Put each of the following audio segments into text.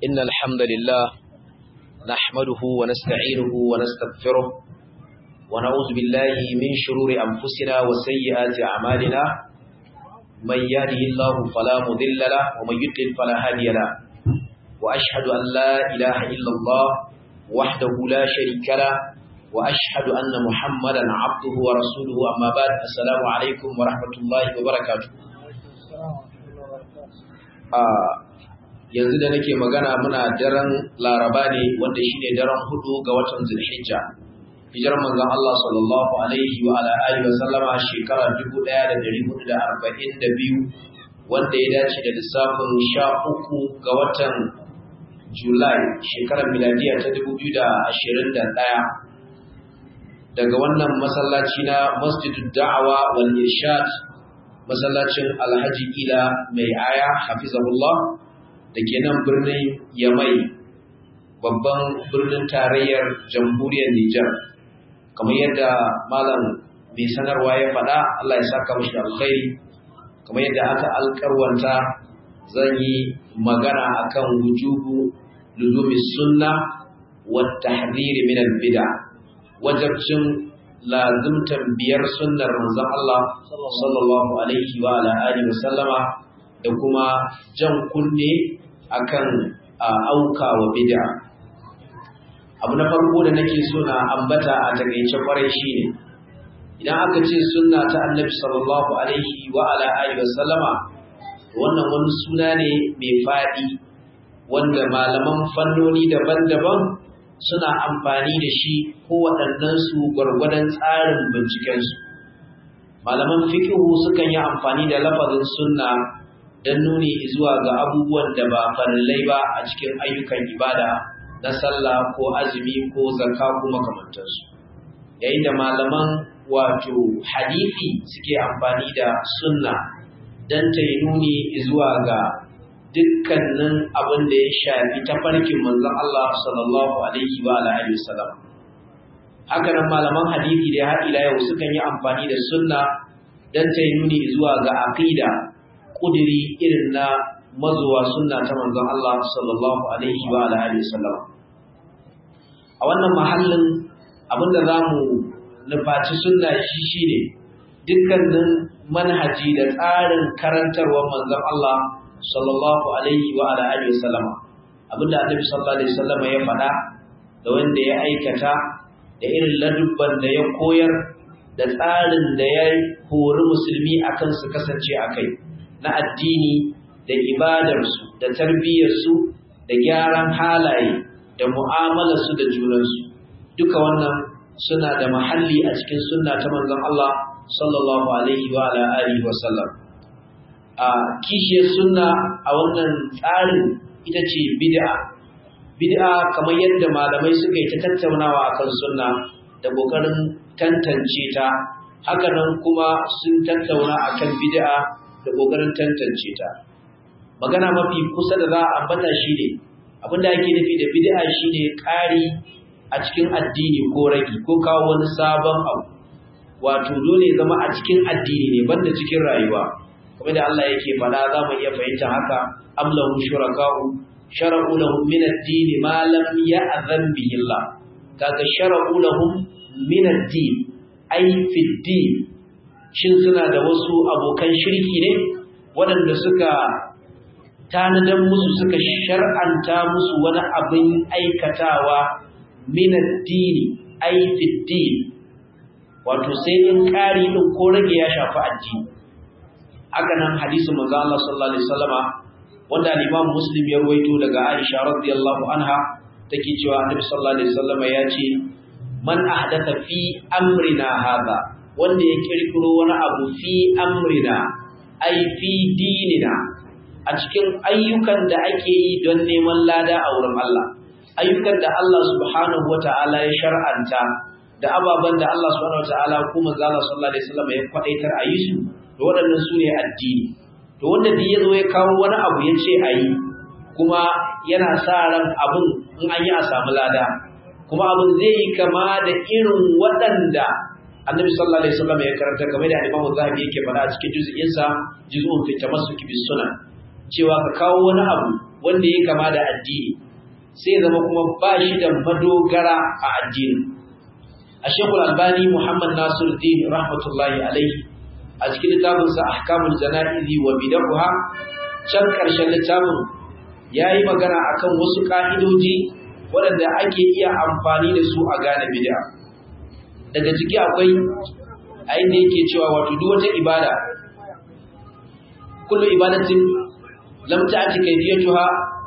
إن الحمد لله نحمده ونستعينه ونستغفره ونعوذ بالله من شرور أنفسنا وسيئات أعمالنا من يهده الله فلا مضل له ومن يضلل فلا هادي له وأشهد أن لا إله إلا الله وحده لا شريك له وأشهد أن محمدا عبده ورسوله أما بعد السلام عليكم ورحمة الله وبركاته. yanzu da nake magana muna daren Laraba ne wanda shine daren 4 ga watan Zulhijja. Hijirar manzon Allah sallallahu alaihi wa ala alihi wa sallama shekara 1442 wanda ya dace da lissafin 13 ga watan Julai shekarar miladiya ta 2021 daga wannan masallaci na Masjidud Da'awa wal Irshad masallacin Alhaji Ila Mai Aya hafizahullah da ke nan birnin Yamai babban birnin tarayyar jamhuriyar Nijar. Kamar yadda malam mai sanarwa ya faɗa, Allah ya saka mashi alkhairi. Kamar yadda aka alƙarwanta zan yi magana akan wujubu luzumi sunna wa tahdhir min al-bid'a, wajibcin lazimtan biyar sunnar manzon Allah sallallahu alaihi wa ala alihi wa sallama da kuma jan kunne akan auka wa bid'a. Abu na farko da nake so na ambata a takeice kwarai shine idan aka ce sunna ta Annabi sallallahu alaihi wa ala alihi wa sallama wannan wani suna ne mai fadi wanda malaman fannoni daban-daban suna amfani da shi ko waɗannan su gwargwadon tsarin binciken su. Malaman fiqh sukan yi amfani da lafazin sunna don nuni zuwa ga abubuwan da ba farillai ba a cikin ayyukan ibada na sallah ko azumi ko zakka ko makamantansu. Yayin da malaman wato hadisi suke amfani da sunna don ta yi nuni zuwa ga dukkanin abin da ya shafi tafarkin manzon Allah sallallahu alaihi wa alihi wasallam. Haka nan malaman hadisi da har ila yau sukan yi amfani da sunna don ta yi nuni zuwa ga aqida kudiri irin na mazuwa sunna ta manzon Allah sallallahu alaihi wa alihi wasallam. A wannan mahallin abinda zamu nufaci sunna shi shine dukkanin manhaji da tsarin karantarwar manzon Allah sallallahu alaihi wa alihi wasallam. Abinda Annabi sallallahu alaihi wasallam ya faɗa da wanda ya aikata da irin ladubban da ya koyar da tsarin da ya hori musulmi akan su kasance akai na addini da ibadarsu da tarbiyyarsu da gyaran halaye da mu'amalarsu da junansu duka wannan suna da mahalli a cikin sunna ta manzon Allah sallallahu alaihi wa alihi wa sallam. A kishiyar sunna a wannan tsarin ita ce bid'a kamar yadda malamai suka yi ta tattaunawa akan sunna da kokarin tantance ta, haka nan kuma sun tattauna akan bid'a da ƙoƙarin tantance ta. Magana mafi kusa da za a ambata shi ne abinda ake nufi da bid'a shi ne ƙari a cikin addini ko ragi ko kawo wani sabon abu, wato dole zama a cikin addini ne banda cikin rayuwa. Kamar da Allah yake faɗa za mu iya fahimta haka, am lahum shuraka'u shara'u lahum min ad-din ma lam ya'zan bihi Allah. Kaga shara'u lahum min ad-din ay fi ad-din, shin suna da wasu abokan shirki ne waɗanda suka tanadan musu suka shar'anta musu wani abin aikatawa min addini ay fi din, wato sai in ƙari din ko rage ya shafi addini. Haka nan hadisin manzo Allah sallallahu alaihi wasallama wanda al-Imam Muslim ya rawaito daga Aisha radiyallahu anha take cewa Annabi sallallahu alaihi wasallama ya ce man ahdatha fi amrina hadha, wanda ya kirkiro wani abu fi amrina ai fi dinina, a cikin ayyukan da ake yi don neman lada a wurin Allah, ayyukan da Allah subhanahu wata'ala ya shar'anta da ababen da Allah subhanahu wata'ala ko manzo Allah sallallahu alaihi wasallam ya kwadaitar a yi su, to waɗannan su ne addini. To wanda duk ya zo ya kawo wani abu ya ce a yi kuma yana sa ran abin in an yi a samu lada, kuma abin zai yi kama da irin waɗanda Annabi sallallahu alaihi wasallam ya karanta kamar da Imam Zahabi yake faɗa a cikin juz'in sa juz'un fi tamassuki bis sunan, cewa ka kawo wani abu wanda ya kama da addini sai zama kuma ba shi da madogara a addini. A Sheikhul Albani Muhammad Nasiruddin rahmatullahi alaihi a cikin littafinsa Ahkamul Jana'izi wa Bid'ah can ƙarshen littafin yayi magana akan wasu ka'idoji waɗanda ake iya amfani da su a gane bid'a. Daga ciki akwai a inda yake cewa wato duk wata ibada kullu ibadatin lam ta'ti kaydiyatuha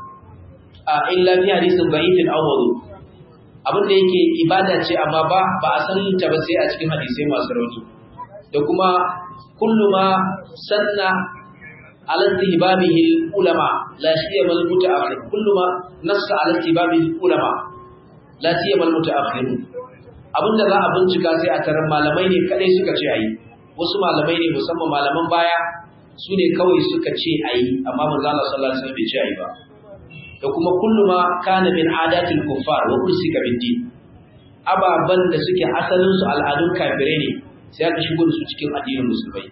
illa fi hadithin da'ifin aw wudu. Abinda yake ibada ce amma ba a san ta ba sai a cikin hadisai masu rauni. Da kuma kullu ma sanna ala istihbabihi ulama la siyama al mutaakhir kullu ma nassa ala istihbabihi ulama la siyama al mutaakhir. Abinda za a bincika sai a tarar malamai ne kadai suka ce ayi, wasu malamai ne musamman malaman baya su ne kawai suka ce ayi, amma manzo Allah sallallahu alaihi wasallam bai ce ayi ba. Da kuma kullu ma kana min adatil kuffar wa ursika bid-din, ababan da suke asalin su al'adun kafirai ne sai aka shigo da su cikin addinin musulmai.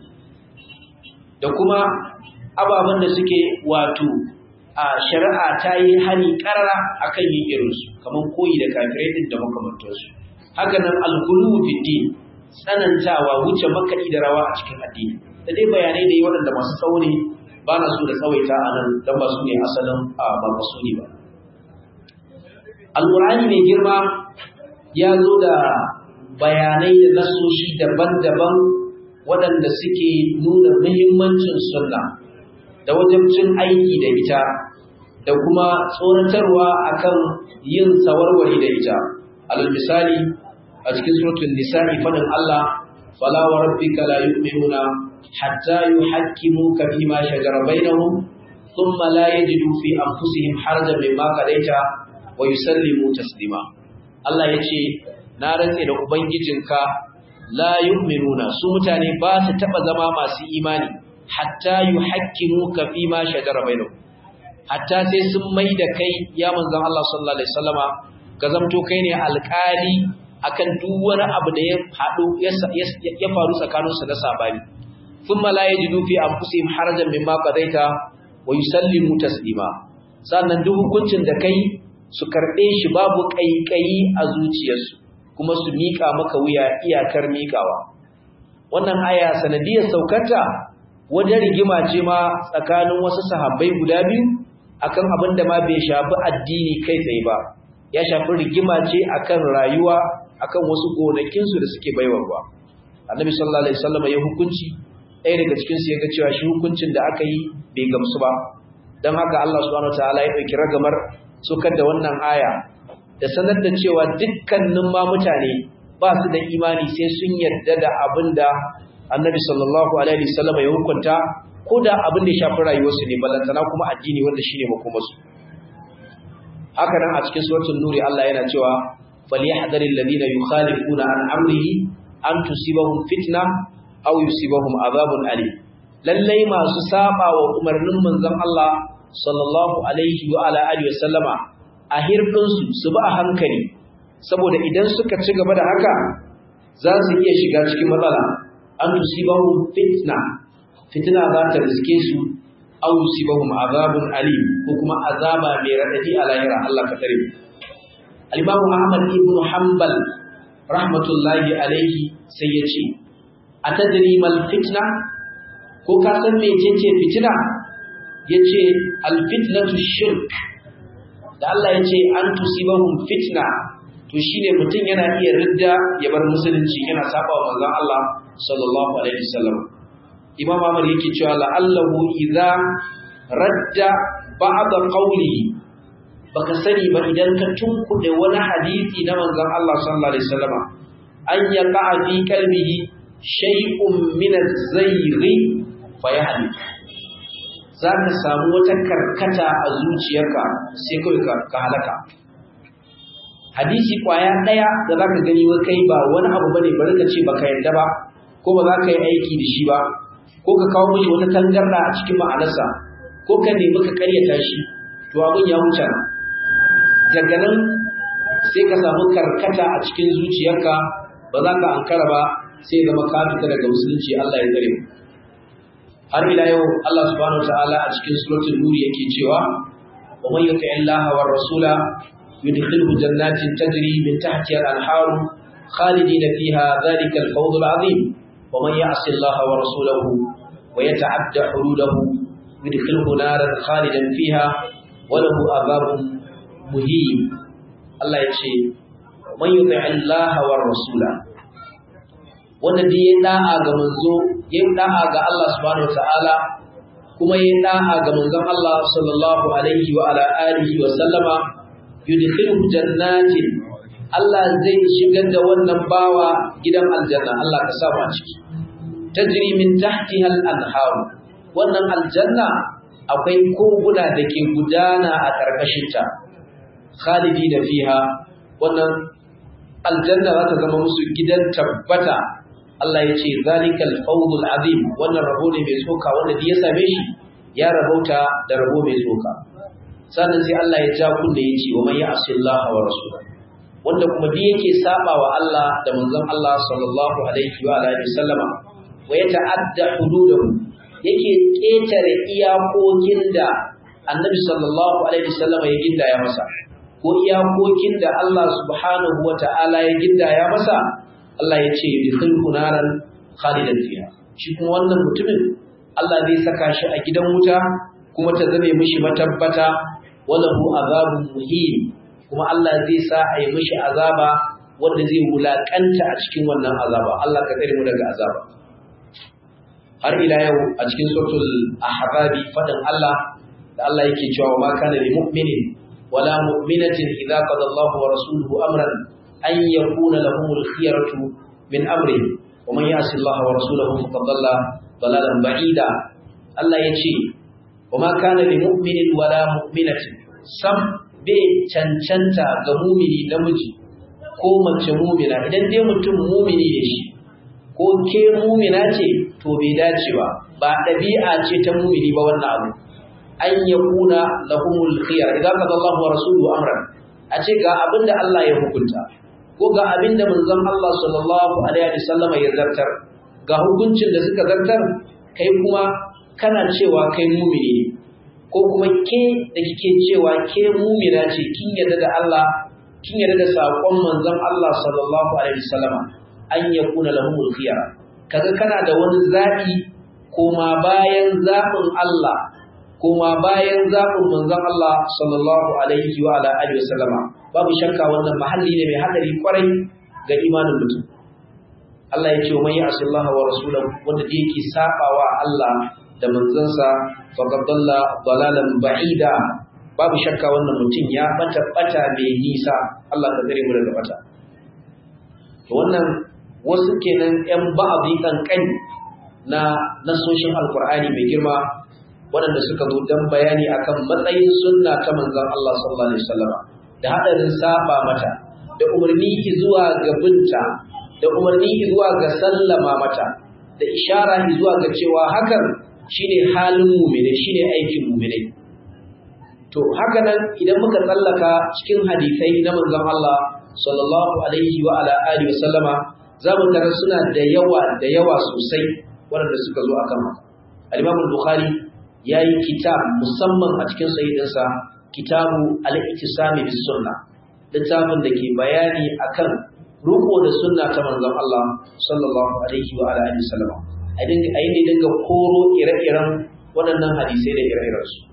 Da kuma ababan da suke wato a shari'a ta yi hani karara akan yin irin su kamar koyi da kafirai din da makamantansu. Haka nan al-ghulu bid-din, tsanantawa wuce makaɗi da rawa a cikin addini. Da dai bayanai da yi waɗanda masu tsawo ne ba na so da tsawaita a nan don ba su ne asalin ba masu ne ba. Al-Qur'ani mai girma ya zo da bayanai da nasoshi daban-daban waɗanda suke nuna muhimmancin sunna da wajibcin aiki da ita da kuma tsoratarwa akan yin sawarwari da ita. Alal misali a cikin suratul nisa'i fadin Allah fala wa rabbika la yu'minuna hatta yuhakkimuka fima shajara bainahum thumma la yajidu fi anfusihim harajan mimma qadaita wa yusallimu taslima. Allah yace na rantse da ubangijinka la yu'minuna, su mutane ba su taba zama masu imani hatta yuhakkimuka fima shajara bainahum, hatta sai sun mai da kai ya manzon Allah sallallahu alaihi wasallama ka zamto kai ne alƙali akan duk wani abu da ya haɗu ya faru tsakaninsu na sabani. Thumma la yajidu fi anfusihim harajan mimma qadaita wa yusallimu taslima. Sannan duk hukuncin da kai su karɓe shi babu ƙaiƙayi a zuciyarsu kuma su miƙa maka wuya iyakar miƙawa. Wannan aya sanadiyar saukarta wajen rigima ce ma tsakanin wasu sahabbai guda biyu akan abin da ma bai shafi addini kai tsaye ba. Ya shafi rigima ce akan rayuwa, akan wasu gonakinsu da suke baiwa ruwa. Annabi sallallahu alaihi wasallam ya hukunci, ɗaya daga cikin su ya ga cewa shi hukuncin da aka yi bai gamsu ba. Dan haka Allah subhanahu wataala ya dauki ragamar sokar da wannan aya da sanar da cewa dukkanin ma mutane ba su da imani sai sun yarda da abinda Annabi sallallahu alaihi wasallam ya hukunta, ko da abin da ya shafi rayuwarsu ne ballantana kuma addini wanda shine makomarsu. Haka nan a cikin suratul nuri Allah yana cewa falyahdharil ladina yukhalifuna an amrihi an tusibahum fitna aw yusibahum adhabun alim. Lallai masu saba wa umarnin manzon Allah sallallahu alaihi wa ala alihi wasallama a hirdin su ba a hankali, saboda idan suka ci gaba da haka za su iya shiga cikin matsala. An tusibahum fitna za ta riske su aw yusibahum azabun alim, ko kuma azaba mai radadi a lahira. Allah ka tare. Al-Imam Ahmad ibn Hanbal rahmatullahi alaihi sai ya ce atadri mal fitna, ko ka san mecece fitina? Yace al-fitnatu shirk. Da Allah yace an tusibahum fitna, to shine mutum yana iya ridda ya bar musulunci, yana saba wa manzon Allah sallallahu alaihi wasallam. Imam Ahmad yake cewa la'allahu idza radda ba'da qawlihi, baka sani ba idan ka tunkuɗe wani hadisi na manzon Allah sallallahu alaihi wasallam an yaqa fi qalbihi shay'un min az-zayri fa yahdi, zaka samu wata karkata a zuciyarka sai kai ka halaka. Hadisi kwaya daya da zaka gani wai kai ba wani abu bane, bari ka ce baka yarda ba ko ba za ka yi aiki da shi ba, ko ka kawo mishi wata tangarda a cikin ma'anarsa, ko ka nemi ka karyata shi, to abin ya wuce. Daga nan sai ka samu karkata a cikin zuciyarka, ba za ka ankara ba sai zama ka fita daga musulunci. Allah ya tsare mu. har ila yau Allah subhanahu wataala a cikin suratul nur yake cewa wa man yuti Allah war rasula yudkhilhu jannatin tajri min tahtiha al-anhar khalidina fiha dhalika al-fawz al-azim wa man ya'si Allah wa rasulahu wa yata'adda hududahu yudkhilhu naran khalidan fiha wa lahu adhabun muhin. Allah ya ce man yuti Allah war rasula, wanda da yayi da'a ga manzo, yayi da'a ga Allah subhanahu wataala, kuma yayi da'a ga manzon Allah sallallahu alaihi wa ala alihi wa sallama, yudkhiluhu jannatin, Allah zai shigar da wannan bawa gidan aljanna. Allah ka sa mu a ciki. Tajri min tahtiha al-anhar, wannan aljanna akwai koguna da ke gudana a karkashin ta. Khalidina fiha, wannan aljanna za ta zama musu gidan tabbata. Allah ya ce zalikal fawzul azim, wannan rabo ne mai tsoka wanda ya same shi ya rabauta da rabo mai tsoka. Sannan sai Allah ya ja kunne ya ce wa man ya'si Allah wa rasulahu, wanda kuma duk yake saba wa Allah da manzon Allah sallallahu alaihi wa alihi wasallama, wa yata'adda hududahu, yake ketare iyakokin da Annabi sallallahu alaihi wasallama ya gindaya masa, ko iyakokin da Allah subhanahu wa ta'ala ya gindaya masa, Allah ya ce yudkhilhu naran khalidan fiha. Shi kuma wannan mutumin Allah zai saka shi a gidan wuta kuma ta zame mishi matabbata, walahu azabun muhin, kuma Allah zai sa a yi mishi azaba wanda zai wulakanta a cikin wannan azaba. Allah ka tsare mu daga azaba. Har ila yau a cikin suratul ahzab fadan Allah da Allah yake cewa ma kana lil mu'minin wala mu'minatin idza qada Allahu wa rasuluhu amran an yakuna lahumul khiyaratu min amrihi wa man ya'si Allah wa rasulahu faqad dalla dalalan ba'ida. Allah yace wa ma kana lil mu'minin wala mu'minatin, sam bai cancanta ga mu'mini namiji ko mace mu'mina, idan dai mutum mu'mini ne shi ko ke mu'mina ce to bai dace ba dabi'a ce ta mu'mini ba wannan abu. An yakuna lahumul khiyar idza qada Allah wa rasuluhu amran, a ce ga abinda Allah ya hukunta ko ga abinda manzon Allah sallallahu alaihi wasallam ya zartar, ga hukuncin da suka zartar, kai kuma kana cewa kai mu'mini ne, ko kuma ke da kike cewa ke mu'mina ce, kin yarda da Allah, kin yarda da sakon manzon Allah sallallahu alaihi wasallam, an yakuna lahumul khiyar, kaga kana da wani zabi koma bayan zabin Allah, koma bayan zaɓin manzon Allah sallallahu alaihi wa ala alihi wasallama, babu shakka wannan mahalli ne mai hadari kwarai ga imanin mutum. Allah ya ce wa man ya'si Allah wa rasulahu, wanda yake sabawa Allah da manzansa faqad dalla dalalan ba'ida, babu shakka wannan mutum ya bata mai nisa. Allah ka tsare mu daga bata. To wannan wasu kenan ƴan ba'dhi kankani na nasoshin alqur'ani mai girma waɗanda suka zo don bayani akan matsayin sunna ta manzon Allah sallallahu alaihi wasallam, da hadarin saba mata, da umarni zuwa ga binta, da umarni zuwa ga sallama mata, da ishara zuwa ga cewa hakan shine halin mu'mini, shine aikin mu'mini. To haka nan idan muka tsallaka cikin hadisai na manzon Allah sallallahu alaihi wa ala alihi wasallama, zamu tarar suna da yawa sosai waɗanda suka zo akan haka. Al-Imam al-Bukhari ya yi kitab musamman a cikin sahihinsa, kitabu al-ittisami bis sunna, littafin da ke bayani akan ruko da sunna ta manzon Allah sallallahu alaihi wa alihi wasallam. A dinga koro ire-iren waɗannan hadisai da ire-iren su.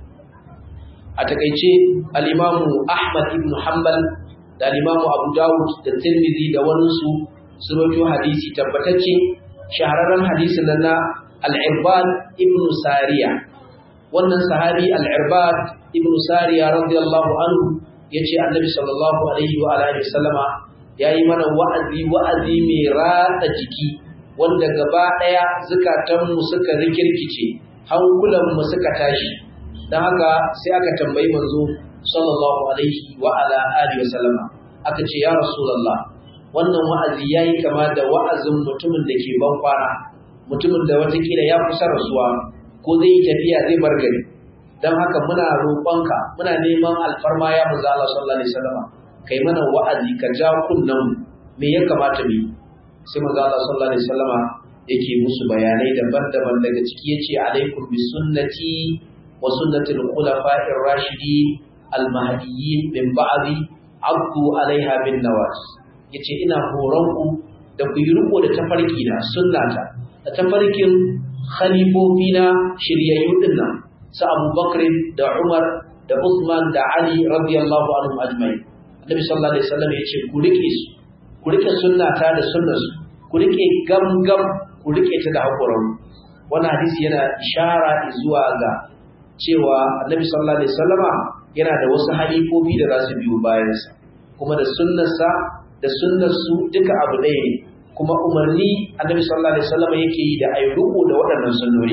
A takeice al-Imam Ahmad ibn Hanbal da al-Imam Abu Dawud da Tirmidhi da waninsu sun rawaito hadisi tabbatacce, shahararren hadisin nan na al-Irbad ibn Sariya. Wannan sahabi al-Irbad ibn Sariya radiyallahu anhu yace Annabi sallallahu alaihi wa alihi wasallama yayi mana wa'azi mai ratsa jiki, wanda gaba daya zakatan mu suka rikirkice, hankulan mu suka tashi. Dan haka sai aka tambayi manzo sallallahu alaihi wa alihi wasallama, aka ce ya Rasulullah, wannan wa'azi yayi kama da wa'azin mutumin da ke ban kwana, mutumin da watakila ya kusa rasuwa ko zai yi tafiya zai bar gari. Dan haka muna roƙonka, muna neman alfarma ya manzo Allah sallallahu alaihi wasallam, kai mana wa'azi, ka ja kunnan me ya kamata mu. Sai manzo Allah sallallahu alaihi wasallam yake musu bayanai daban-daban daga ciki yace alaikum bi sunnati wa sunnati al-khulafa'ir rashidin al-mahdiyyin min ba'di abdu alaiha bin nawajis yace ina horon ku da ku yi riko da tafarki na sunnata da tafarkin khalifofina shiryayyu dinnan sa Abu Bakr da Umar da Uthman da Ali radiyallahu anhum ajma'in Annabi sallallahu alaihi wasallam yace ku rike sunnata da sunnarsu ku rike gamgam ku rike ta da hakurin wannan hadisi yana ishara zuwa ga cewa Annabi sallallahu alaihi wasallama yana da wasu halifofi da za su biyo bayansa kuma da sunnarsa da sunnarsu duka abu ɗaya ne kuma umarni Annabi sallallahu alaihi wasallama yake yi da ayyuko da waɗannan sunnoni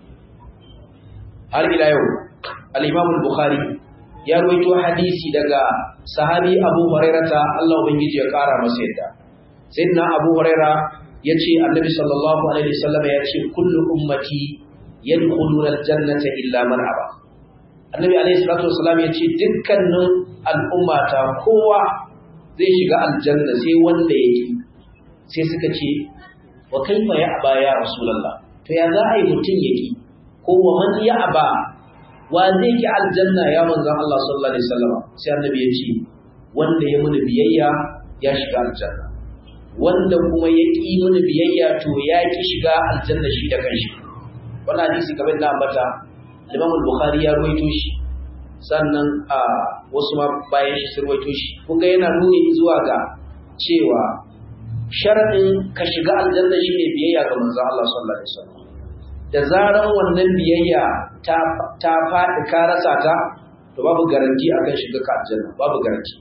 har ila yau al-Imam al-Bukhari ya rawaito hadisi daga sahabi Abu Hurairah Allah ubangiji ya kara masa yadda sayyidina Abu Hurairah yace Annabi sallallahu alaihi wasallam yace kullu ummati yadkhuluna al-jannata illa man aba Annabi alaihi salatu wasallam yace dukkanin al'ummata kowa zai shiga aljanna sai wanda yake sai suka ce wa kaifa ya aba ya rasulullah to ya za a yi mutun yake ko wa man ya aba wa zai ki aljanna ya manzon Allah sallallahu alaihi wasallam sai annabi ya ce wanda ya muni biyayya ya shiga aljanna wanda kuma ya ki muni biyayya to ya ki shiga aljanna shi da kanshi wannan hadisi kamar da ambata Imam al-Bukhari ya rawaito shi sannan wasu ma bayan shi sun rawaito shi kun ga yana nuni zuwa ga cewa sharadin ka shiga aljanna shine biyayya ga manzon Allah sallallahu alaihi wasallam da zaran wannan biyayya ta faɗi ka rasa ta to babu garanti akan shiga ka aljanna babu garanti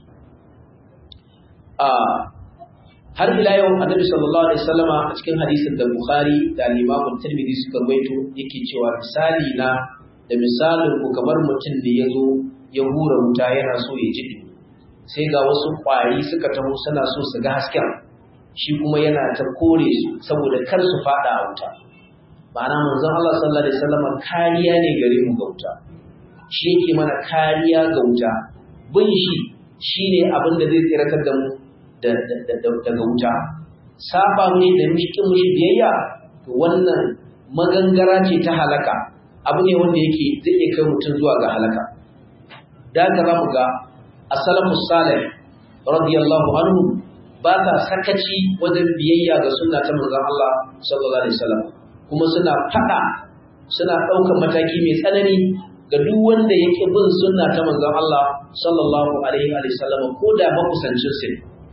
har ila yau annabi sallallahu alaihi wasallama a cikin hadisin da Bukhari da Imam Tirmidhi suka rawaito yake cewa misali na da misalin ku kamar mutum da yazo ya hura wuta yana so ya ji sai ga wasu ƙwari suka taho suna so su ga hasken shi kuma yana ta kore su saboda kar su fada a wuta ma'ana manzon Allah sallallahu alaihi wasallam kariya ne gare mu ga wuta shi yake mana kariya ga wuta bin shi shine abin da zai tsiratar da mu daga wuta saba mu da miskin mu biyayya to wannan magangara ce ta halaka abu ne wanda yake zai iya kai mutum zuwa ga halaka da ka zamu ga as-salafus salih radiyallahu anhu ba ta sakaci wajen biyayya ga sunna ta manzon Allah sallallahu alaihi wasallam kuma suna fada suna daukar mataki mai tsanani ga duk wanda yake bin sunna ta manzon Allah sallallahu alaihi wasallam ko da makusancin sa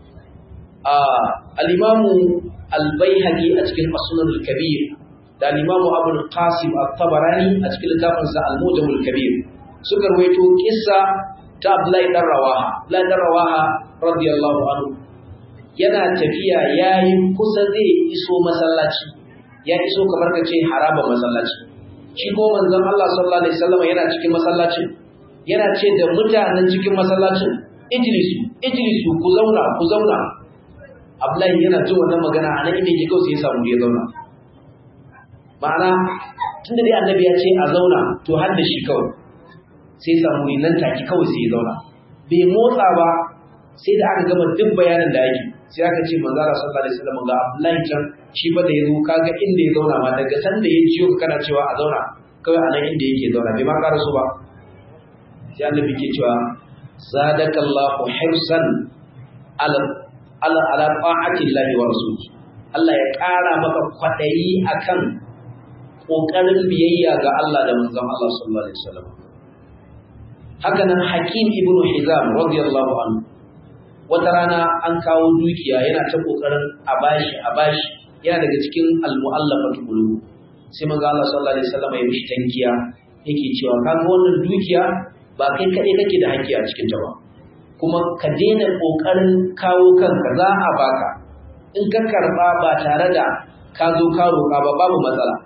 al-Imam al-Baihaqi a cikin As-Sunan al-Kabir da al-Imam Abu al-Qasim at-Tabarani a cikin littafin sa al-Mujam al-Kabir suka rawaito kissa ta Abdullahi dan Rawaha Abdullahi dan Rawaha radiyallahu anhu yana tafiya yayin kusa zai iso masallaci ya iso kamar ka ce haraba masallaci shi ko manzon Allah sallallahu alaihi wasallam yana cikin masallacin yana ce da mutanen cikin masallacin ijlisu ku zauna Abdullahi yana jin wannan magana a nan inda yake kawai sai ya samu ya zauna ma'ana tunda dai annabi ya ce a zauna to har da shi kawai sai ya samu nan take kawai sai ya zauna bai motsa ba sai da aka gama duk bayanin da ake sai aka ce manzo Allah sallallahu alaihi wasallam ga Abdullahi can shi ba da yazo kaga inda ya zauna ma daga san da ya jiyo kana cewa a zauna kawai a nan inda yake zauna bai ma karaso ba sai annabi ke cewa zadakallahu hirsan ala ta'ati llahi wa rasuli Allah ya kara maka kwadayi akan kokarin biyayya ga Allah da manzon Allah sallallahu alaihi wasallam haka nan Hakim ibn Hizam radiyallahu anhu wata rana an kawo dukiya yana ta kokarin a bashi yana daga cikin al-mu'allafatu qulub sai manzo Allah sallallahu alaihi wasallam ya mishi tankiya yake cewa kaga wannan dukiya ba kai kadai kake da haƙƙi a cikin ta ba kuma ka daina kokarin kawo kanka za a baka in ka karba ba tare da ka zo ka roƙa ba babu matsala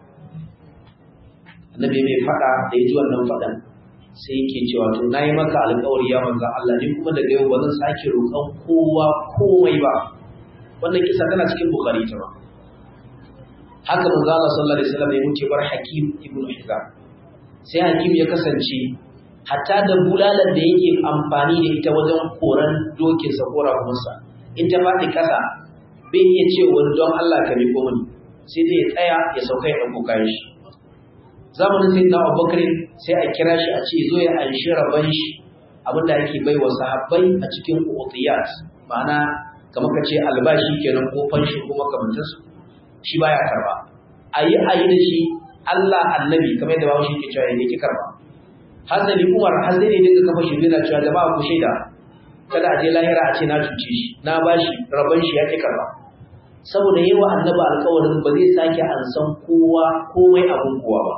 annabi mai fada da yaji wannan fadan sai yake cewa to nayi maka alƙawari ya manzo Allah ni kuma daga yau ba zan sake roƙon kowa komai ba wannan kisa tana cikin Bukhari ta ba haka manzo Allah sallallahu alaihi wasallam ya muke bar Hakim ibn Hizam sai Hakim ya kasance hatta da bulalar da yake amfani da ita wajen koran dokin sa kora musa in ta fadi kasa bai iya ce wani don Allah ka miko mini sai dai ya tsaya ya sauka ya ɗauko kayan shi. Zamanin sayyidina Abubakar sai a kira shi a ce zo ya anshi rabon shi abinda ake bai wa sahabbai a cikin uqiyat, ma'ana kamar ka ce albashi kenan ko fanshi ko makamantansu, shi baya karba. Ayi da shi Allah annabi kamar yadda bawo shi ke cewa yake karba. Hasali Umar har sai ne dinga kafa shi yana cewa jama'a ku shaida kada a je lahira a ce na cuce shi, na bashi rabon shi ya ke karba. Saboda yawa annabi alƙawarin ba zai sake ansan kowa komai abun kowa ba.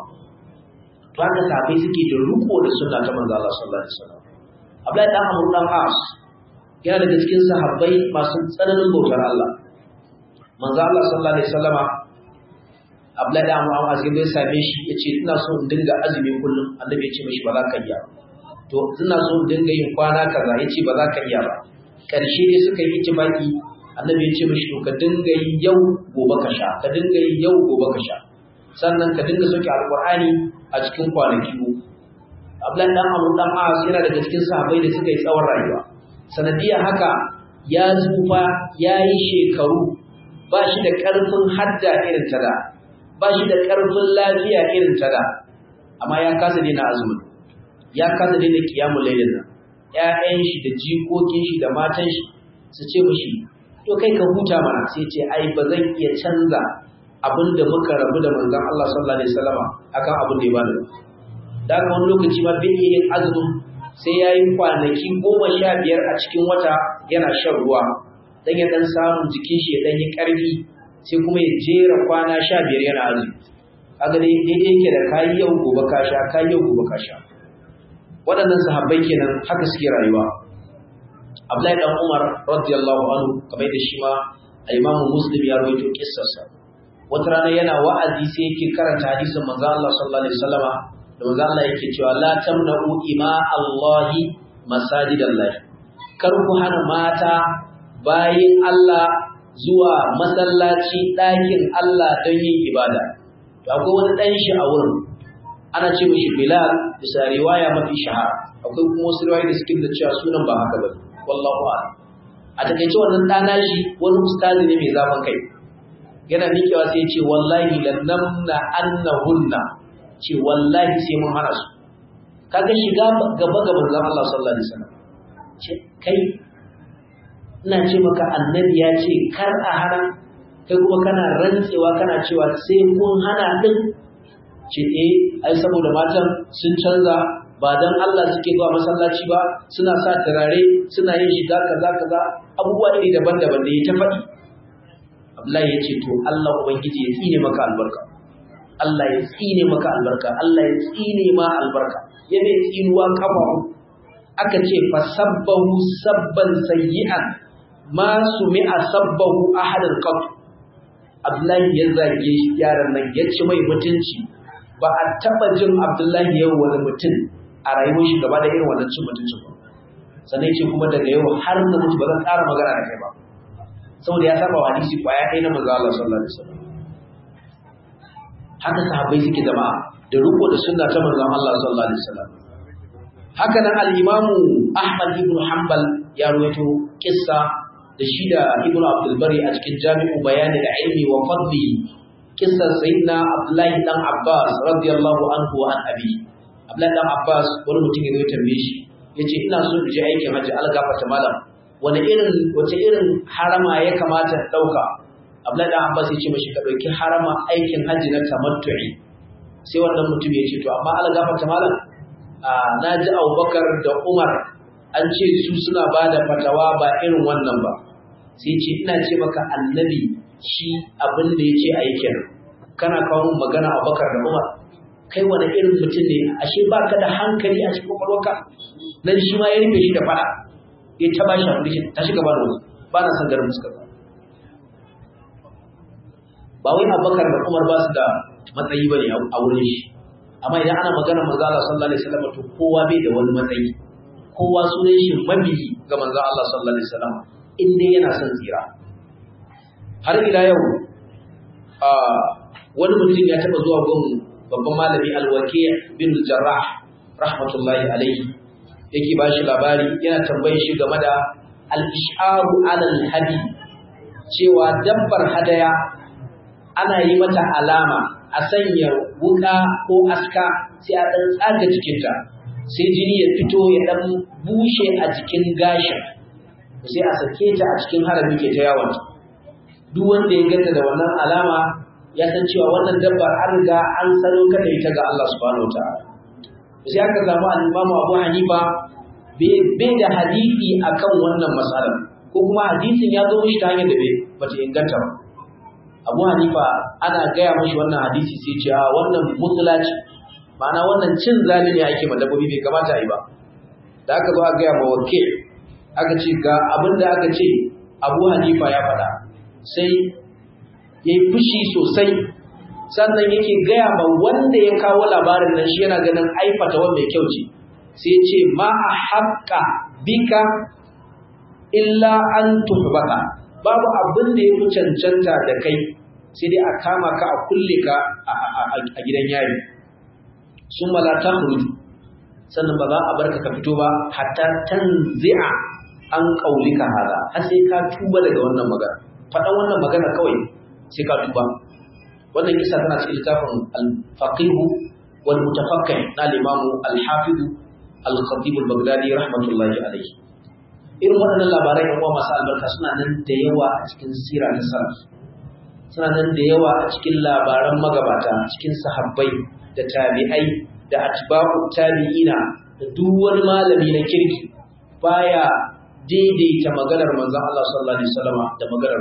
To haka sahabbai suke da riko da sunna ta manzo Allah sallallahu alaihi wasallam. Abdullahi dan Amr dan As yana daga cikin sahabbai masu tsananin bautar Allah. Manzo Allah sallallahu alaihi wasallama Abdullahi dan Amr As bai same shi yace ina so in dinga azumi kullum. Annabi ya ce mishi ba za ka iya. To ina so in dinga yin kwana kaza yace ba za ka iya ba. Karshe dai suka yi ittifaki. Annabi ya ce mishi to ka dinga yi yau gobe ka sha, ka dinga yi yau gobe ka sha. Sannan ka dinga sauke alqur'ani a cikin kwanaki uku. Abdullahi dan Amr dan As yana daga cikin sahabbai da suka yi tsawon rayuwa. Sanadiyar haka ya tsufa, ya yi shekaru, ba shi da ƙarfin hadda irin ta da, ba shi da ƙarfin lafiya irin ta da, amma ya kasa daina azumin, ya kasa daina qiyamul lailin nan. ƴaƴan shi da jikokin shi da matan shi su ce mishi to kai ka huta mana, sai ce ai ba zan iya canza abinda muka rabu da manzon Allah sallallahu alaihi wasallama akan abin da ya bani. Da haka wani lokaci ma bai iya yin azumin sai ya yi kwanaki 15 a cikin wata yana shan ruwa dan ya dan samu jikin shi ya dan yi ƙarfi, sai kuma ya jera kwana 15 yana azumi. Kaga dai daidai yake da kai yau gobe ka sha, kai yau gobe ka sha. Waɗannan sahabbai kenan haka suke rayuwa. Abdullahi dan Umar radiyallahu anhu kamar da shi ma Imam Muslim ya rawaito kissarsa. Wata rana yana wa'azi sai yake karanta hadisin manzo Allah sallallahu alaihi wasallama da manzo Allah yake cewa la tamna'u ima Allahi masajidallahi. Kar ku hana mata bayin Allah zuwa masallaci ɗakin Allah don yin ibada. To akwai wani dan shi a wurin ana ce mishi Bilal bisa riwaya mafi shahara. Akwai kuma wasu riwayoyi da suke da cewa sunan ba haka bane. Wallahu a'lam. A takeice wannan dana shi wani ustazi ne mai zafin kai. Yana mikewa sai ya ce wallahi lannamna annahunna, ce wallahi sai mun hana su. Kaga shiga gaba ga manzon Allah sallallahu alaihi wasallam. Ce kai ina ce maka annabi ya ce kar a hana, kai kuma kana rantsewa kana cewa sai kun hana din. Ce ai saboda matan sun canza, ba dan Allah suke zuwa masallaci ba, suna sa turare, suna yin shiga kaza kaza, abubuwa iri daban-daban da ya ta faɗi. Abdullahi ya ce to Allah ubangiji ya tsine maka albarka, Allah ya tsine maka albarka, Allah ya tsine ma albarka. Ya ne tsinuwa kafa. Aka ce fa sabbahu sabban sayyi'an ma sumi'a sabbahu ahadan qat. Abdullahi ya zage shi yaran nan, ya ci mai mutunci. Ba a taba jin Abdullahi yau wani mutum a rayuwar shi gaba da irin wannan cin mutuncin ba. Sannan ce kuma daga yau har na mutu ba zan ƙara magana da kai ba, saboda ya saba wa hadisi kwaya ɗaya na manzo Allah sallallahu alaihi wasallam. Haka sahabbai suke zama da riko da sunna ta manzon Allah sallallahu alaihi wasallam. Haka nan al-Imam Ahmad ibn Hanbal ya rawaito kissa da shi da Ibn Abdul Bari a cikin Jami'u Bayan al-Ilmi wa Fadli, kissar sayyidina Abdullahi dan Abbas radiyallahu anhu wa an abi. Abdullahi dan Abbas wani mutum ya zo tambaye shi, yace ina so in je aikin hajji, algafata malam, wace irin harama ya kamata in dauka? Abdullahi dan Abbas ya ce mishi ka dauki harama aikin hajji na tamattu'i. Sai wannan mutum ya ce to amma algafata malam, na ji Abubakar da Umar an ce su suna bada fatawa ba irin wannan ba. Sai ce ina ce maka annabi shi abin da yace ayi kenan, kana kawo magana Abubakar da Umar? Kai wani irin mutum ne, ashe baka da hankali a cikin kwakwalwarka? Nan shi ma ya rufe shi da fada, ya taba shi hakuri, ta shiga ba da ba na san garin fuskar. Ba wai Abubakar da Umar ba su da matsayi bane a wurin shi, amma idan ana magana manzo Allah sallallahu alaihi wasallam to kowa bai da wani matsayi, kowa sunan shi mabiyi ga manzo Allah sallallahu alaihi wasallam in dai yana son tsira. Har ila yau wani mutum ya taba zuwa gun babban malami Al-Waqi' bin Jarrah rahmatullahi alaihi, yake ba shi labari, yana tambayar shi game da al-ish'aru ala al-hadi, cewa dabbar hadaya ana yi mata alama a sanya wuka ko aska sai a ɗan tsaga jikinta sai jini ya fito ya ɗan bushe a jikin gashin sai a sake ta a cikin harami ke ta yawon. Duk wanda ya ganta da wannan alama ya san cewa wannan dabbar an riga an saro kada ita ga Allah subhanahu wataala. Sai aka samu al-Imam Abu Hanifa bai da hadisi akan wannan matsalar, ko kuma hadisin ya zo mishi ta hanyar da bata inganta ba. Abu Hanifa ana gaya mashi wannan hadisi sai ce wannan mutlaci, ma'ana wannan cin zali ne ake ma dabbobi, bai kamata a yi ba. Da aka zo a gaya ma wakil aka ce ga abin da aka ce Abu Hanifa ya faɗa, sai ya yi fushi sosai, sannan yake gaya ma wanda ya kawo labarin nan shi yana ganin aifata wa mai kyau ce, sai ce ma a haƙƙa bika illa an tuhbata, babu abin da ya fi cancanta da kai sai dai a kama ka a kulle ka a gidan yari. Sun malata huruju, sannan ba za a barka ka fito ba hatta tanzi'a an qaulika hada, har sai ka tuba daga wannan magana. Faɗan wannan magana kawai sai ka tuba. Wannan kisa tana cikin littafin al-faqih wal mutafakkih na al-imam al-hafiz al-khatib al-baghdadi rahmatullahi alayhi. Irin waɗannan labarai ɗan uwa masu albarka suna nan da yawa a cikin sira ta salaf, suna nan da yawa a cikin labaran magabata, cikin sahabbai da tabi'ai da atba'u tabi'ina da duk wani malami na kirki baya daidaita maganar manzon Allah sallallahu alaihi wasallam da maganar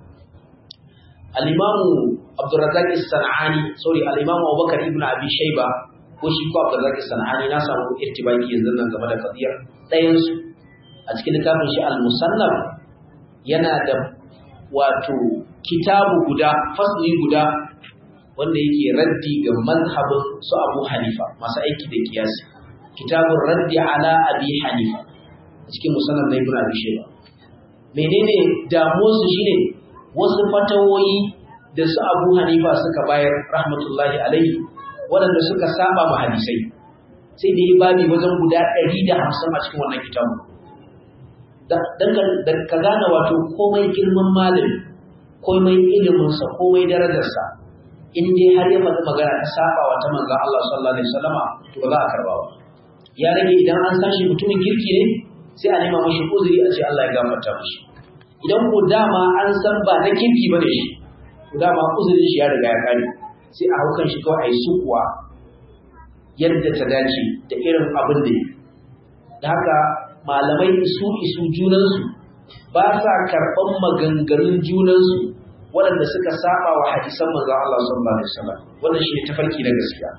al-Imam Abdurrazzaq as-San'ani, al-Imam Abubakar ibn Abi Shayba ko shi ko Abdurrazzaq as-San'ani, na samu irtibaki yanzu nan game da qadiyar ɗayan su a cikin littafin shi al-Musannaf yana da wato kitabu guda, fasli guda wanda yake raddi ga mazhabin su Abu Hanifa masu aiki da kiyasi, kitabun raddi ala Abi Hanifa a cikin Musannaf na Ibn Abi Shayba. Menene damuwarsu shine wasu fatawoyi da su Abu Hanifa suka bayar rahmatullahi alaihi waɗanda suka saba ma hadisai, sai da yi babi wajen guda 150 a cikin wannan kitabu. Dan ka gane wato komai girman malami, komai iliminsa, komai darajarsa, in dai har ya faɗi magana ta saba wa ta manzon Allah sallallahu alaihi wasallama, to ba za a karba ba. Ya rage idan an san shi mutumin kirki ne sai a nema mashi uzuri a ce Allah ya gafarta mashi. Idan ko dama an san ba na kirki bane shi, to dama uzurin shi ya riga ya kare, sai a haukan shi kawai a yi sukuwa yadda ta dace da irin abin da yi. Da haka malamai isu junansu ba sa karɓan maganganun junansu waɗanda suka saba wa hadisan manzon Allah sallallahu alaihi wasallam. Wannan shi ne tafarki na gaskiya.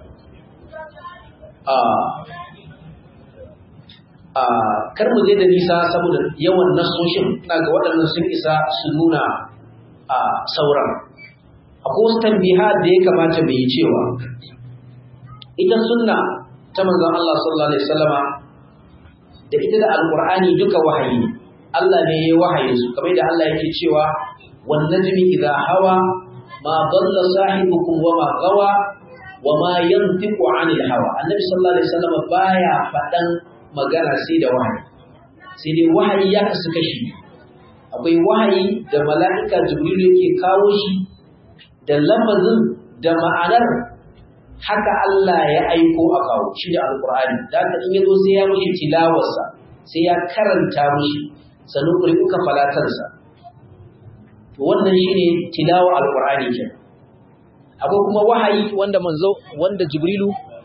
Kar mu je da nisa saboda yawan nasoshin, ina ga waɗannan sun isa su nuna sauran. Akwai wasu tambiha da ya kamata mu yi cewa ita sunna ta manzon Allah sallallahu alaihi wasallama da ita da alqur'ani duka wahayi ne. Allah ne yayi wahayin su, kamar da Allah yake cewa wan najmi idha hawa ma dalla sahibukum wa ma gawa wa ma yantiqu anil hawa. Annabi sallallahu alaihi wasallama baya faɗan magana sai da wahayi, sai dai wahayi ya kasu kashi. Akwai wahayi da mala'ika Jibril yake kawo shi da lafazin da ma'anar haka Allah ya aiko a kawo shi da alkur'ani. Da haka in yazo sai ya mishi tilawarsa, sai ya karanta mishi, sannan kuka falatarsa. To wannan shine tilawa alkur'ani kenan. Akwai kuma wahayi wanda Jibrilu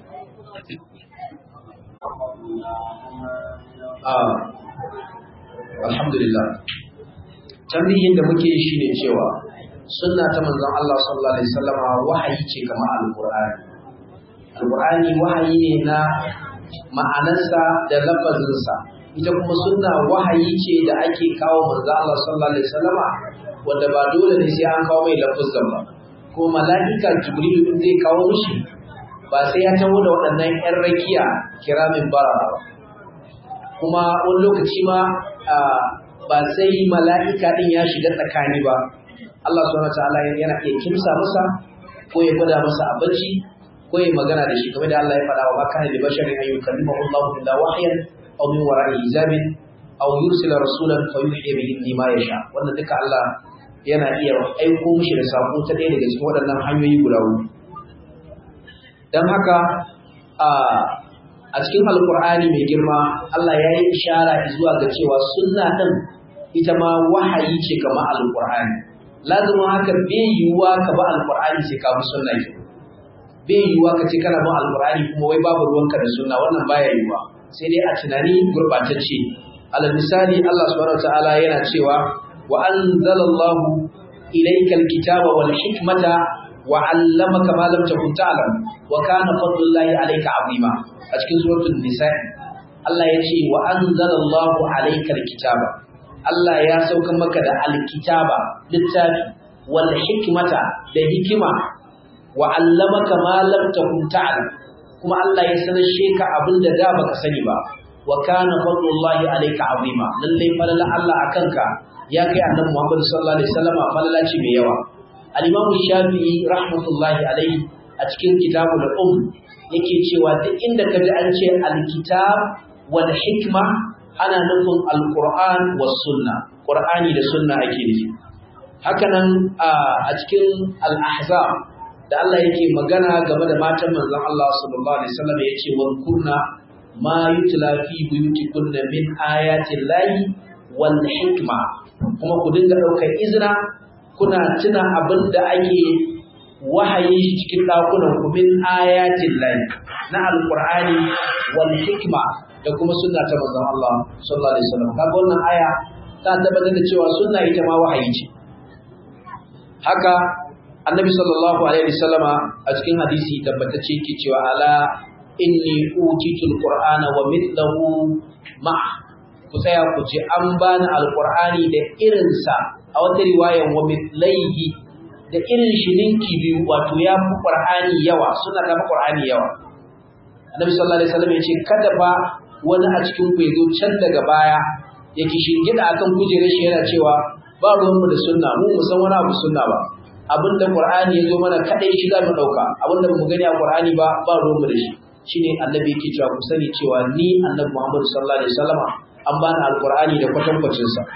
alhamdulillah. Tambihin da muke yi shine cewa sunna ta manzon Allah sallallahu alaihi wasallam wahayi ce kamar alqur'ani. Alqur'ani wahayi ne na ma'anarsa da lafazinsa. Ita kuma sunna wahayi ce da ake kawo manzon Allah sallallahu alaihi wasallam wanda ba dole ne sai an kawo mai lafazin ba. Ko mala'ika Jibril din zai kawo mishi ba sai ya taho da waɗannan ƴan rakiya kiramin barara ba. Kuma wani lokaci ma ba sai mala'ika din ya shiga tsakani ba. Allah subhanahu wataala yana iya kimsa masa ko ya gwada masa a bacci ko ya magana da shi, kamar da Allah ya faɗa wa ma kana li basharin an yukallimahu Allahu illa wahyan aw min wara'i hijabin aw yursila rasulan fa yuhyi bihi ma yasha. Wannan duka Allah yana iya aiko mishi da sako ta ɗaya daga cikin waɗannan hanyoyi guda uku. Dan haka a cikin Alƙur'ani mai girma Allah ya yi ishara zuwa ga cewa sunna ɗin ita ma wahayi ce kamar Alƙur'ani. Lazimin haka bai yiwuwa ka ba Alƙur'ani sai ka bi sunna ke. Bai yiwuwa ka ce kana bin Alƙur'ani kuma wai babu ruwanka da sunna, wannan baya yiwuwa. Sai dai a tunani gurɓatacce. Alal misali Allah subhanahu wataala yana cewa wa anzalallahu ilaykal kitaba wal hikmata wa 'allamaka ma lam takun ta'lam wa kana fadlullahi alayka 'azima. A cikin suratul nisa Allah ya ce wa anzalallahu alaykal kitaba, Allah ya sauka maka da alkitaba littafi wal hikmata da hikima wa 'allamaka ma lam takun ta'lam, kuma Allah ya sanar sheka abinda da baka sani ba. Wa kana fadlullahi alayka 'azima, lalle falala Allah akanka ya kai annabi Muhammad sallallahu alaihi wasallam falala ce mai yawa. Al-Imam Shafi'i rahmatullahi alaihi a cikin kitabul yake cewa duk inda kaji an ce al-kitab wal hikma ana nufin al-Qur'an was sunna, Qur'ani da sunna ake nufi. Haka nan a cikin al-Ahzab da Allah yake magana game da matan manzon Allah sallallahu alaihi wasallam yace wa kunna ma yutla fi buyutikunna min ayati llahi wal hikma, kuma ku dinga daukar izina kuna tuna abinda ake wahayi shi cikin dakunan ku min ayatin llahi na alqur'ani wal hikma da kuma sunna ta manzon Allah sallallahu alaihi wasallam. Kaga wannan aya ta tabbatar da cewa sunna ita ma wahayi ce. Haka annabi sallallahu alaihi wasallama a cikin hadisi tabbatacce yake cewa ala inni utitul qur'ana wa mithluhu ma, ku tsaya ku ji an bani alqur'ani da irinsa, a wata riwayan wa mithlaihi da irin shi ninki biyu, wato ya fi qur'ani yawa, suna da qur'ani yawa. Annabi sallallahu alaihi wasallam ya ce kada ba wani a cikin ku yazo can daga baya yake shingida akan kujerar shi yana cewa ba ruwan mu da sunna, mu san wani abu sunna ba, abinda qur'ani yazo mana kadai shi za mu dauka, abinda mu gani a qur'ani ba ruwan mu da shi. Shine annabi yake cewa ku sani cewa ni annabi Muhammad sallallahu alaihi wasallam an bani alqur'ani da kwatankwacin sa.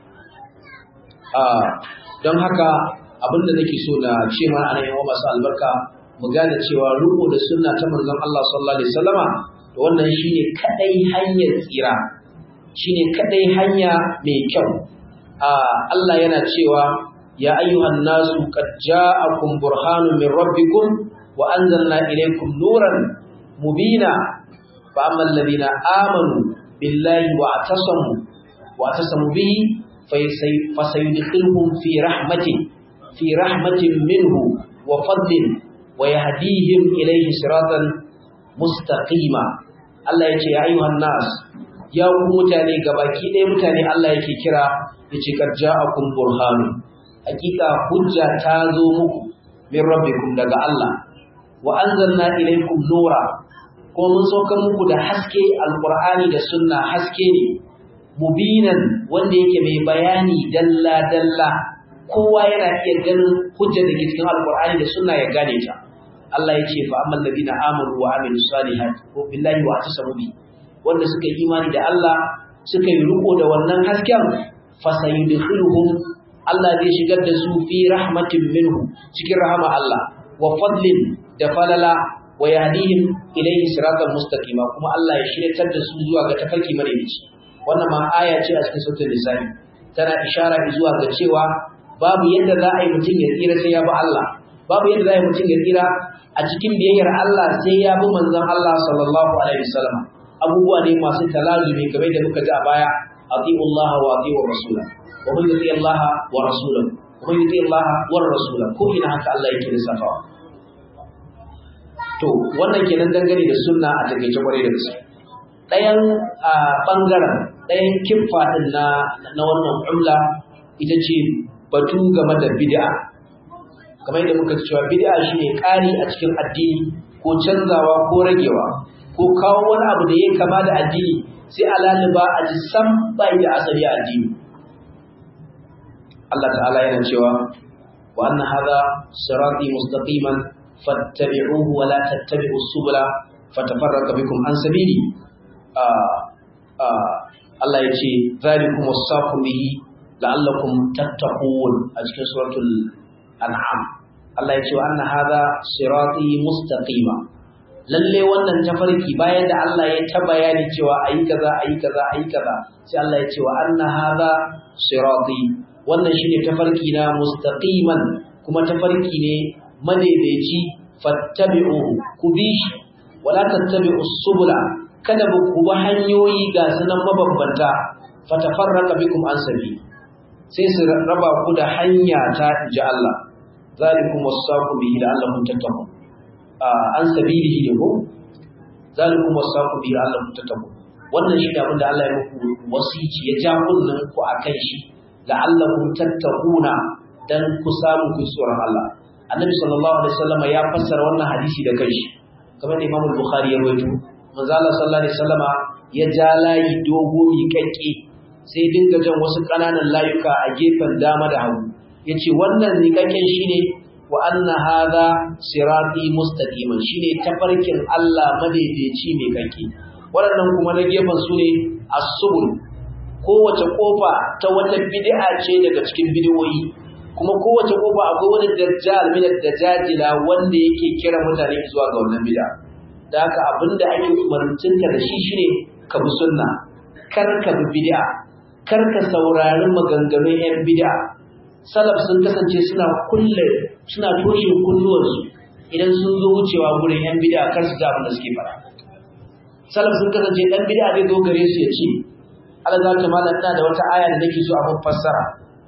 Don haka abinda nake so na ce mana anan yawa masu albarka mu gane cewa ruko da sunna ta manzon Allah sallallahu alaihi wasallama to wannan shine kadai hanyar tsira, shine kadai hanya mai kyau. Allah yana cewa ya ayyuhan nasu qad ja'akum burhanun min rabbikum wa anzalna ilaykum nuran mubina fa amma alladhina amanu billahi wa atasamu bihi fasayudkhiluhum fi rahmatin minhu wa fadlin wa yahdihim ilayhi siratan mustaqima. Allah yace ya ayyuhan nas, ya ku mutane gabaki ɗaya mutane Allah yake kira yace qad ja'akum burhanun, hakika hujja ta zo muku min rabbikum daga Allah, wa anzalna ilaykum nura, ko mun saukar muku da haske, alqur'ani da sunna haske ne, mubinan wanda yake mai bayani dalla dalla, kowa yana iya ganin hujjar da ke cikin alqur'ani da sunna ya gane ta. Allah ya ce fa amman ladina amanu wa amilus salihat wa billahi wa atasamu bi, wanda suka yi imani da Allah suka yi riko da wannan hasken, fasayudkhiluhum, Allah zai shigar da su fi rahmatin minhu, cikin rahama Allah, wa fadlin da falala, wa yahdihim ilayhi siratan mustaqima, kuma Allah ya shiryatar da su zuwa ga tafarki madaidaici. Wannan ma aya ce a cikin suratul nisa, tana ishara zuwa ga cewa babu yadda za a yi mutum ya tsira sai ya bi Allah, babu yadda za a yi mutum ya tsira a cikin biyayyar Allah sai ya bi manzon Allah sallallahu alaihi wasallam. Abubuwa ne masu talazumi kamar da muka ji a baya, atiullaha wa atiur rasula, wa man yuti Allah wa rasulahu, wa man yuti Allah war rasula, ko ina haka Allah yake lissafawa. To wannan kenan dangane da sunna a takeice kwarai da gaske. Ɗayan bangaren, ɗayan kiffa din na wannan umla ita ce batu game da bid'a. Kamar yadda muka cewa bid'a shine ƙari a cikin addini, ko canzawa ko ragewa, ko kawo wani abu da yake kama da addini sai a laluba a ji sam bai da asali a addini. Allah ta'ala yana cewa wa anna hadha sirati mustaqiman fattabi'uhu wa la tattabi'us subula fatafarraqa bikum an sabili. Allah yace zalikum wasaqu bihi la'allakum tattaqun a cikin suratul an'am Allah ya ce wa anna hadha sirati mustaqima lalle wannan tafarki bayan da Allah ya ta bayani cewa ayi kaza ayi kaza ayi kaza sai Allah ya ce wa anna hadha sirati wannan shine tafarki na mustaqiman kuma tafarki ne madaidaici fattabi'uhu ku bi shi wala tattabi'us subula kada ku bi hanyoyi ga sunan mabambanta fatafarraqa bikum an sabili sai su raba ku da hanya ta inji Allah zalikum wasaqu bihi la'allakum tattaqun an sabilihi ne ko zalikum wasaqu bihi la'allakum tattaqun wannan shi abin da Allah ya muku wasici ya ja kullun ku akan shi la'allakum tattaquna dan ku samu ku tsoron Allah annabi sallallahu alaihi wasallam ya fassara wannan hadisi da kanshi kamar da Imam Bukhari ya rawaito manzo Allah sallallahu alaihi wasallama ya ja layi dogo miƙaƙƙe sai dinga jan wasu ƙananan layuka a gefen dama da hagu yace wannan miƙaƙƙen shine wa anna hadha sirati mustaqiman shine tafarkin Allah madaidaici miƙaƙƙe waɗannan kuma na gefen su ne as-subul kowace kofa ta wata bid'a ce daga cikin bid'o'i kuma kowace kofa akwai wani dajjal min ad-dajajila wanda yake kira mutane zuwa ga wannan bid'a da haka abinda ake umarcinka da shi shine ka bi sunna kar ka bi bid'a kar ka saurari maganganun yan bid'a salaf sun kasance suna toshe kunnuwansu idan sun zo wucewa gurin yan bid'a kar su ga abin da suke fara salaf sun kasance dan bid'a zai zo gare su ya ce Allah ta mallan ina da wata aya da nake so a fassara